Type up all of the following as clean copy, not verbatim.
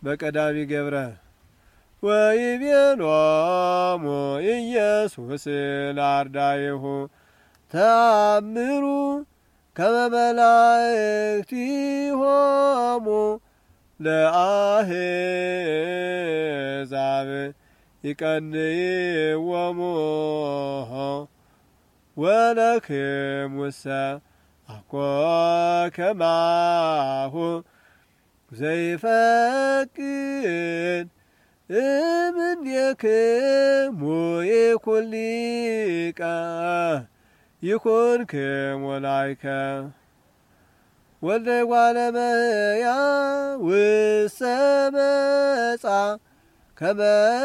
በቀዳሚ ገብረ ወይቤሎሙ ኢየሱስ ለአርዳኢሁ ተአምሩ ከመ መላእክቲሆሙ ለአሕዛብ ይቀንይዎሙ ወለክሙሰ አኮ ከማሁ ዘይፈቅድ እምኔክሙ ይኩን ሊቀ ይኩንክሙ ላይከ ወልደ እጓለ እመሕያው ውስተ መጻ ከመ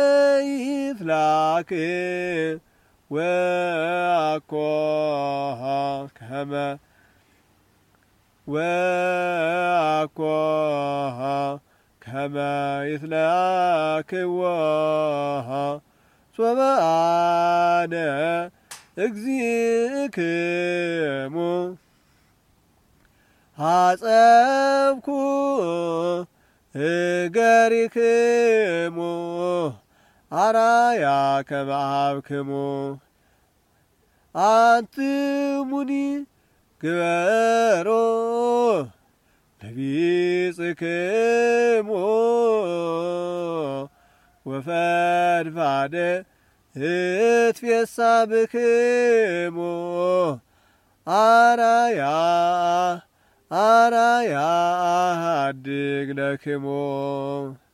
ይፍላክ ወአኮ ከመ ይትለክዎ ሶበ አነ እግዚእክሙ ሐጸብኩ እገሪክሙ አራያ ከመ አኀብክሙ አንትሙኒ ግበሮ ለቢጽክሙ ወፈድፋደ እትፌሳ ብክሙ አራያ አሐድግ ለክሙ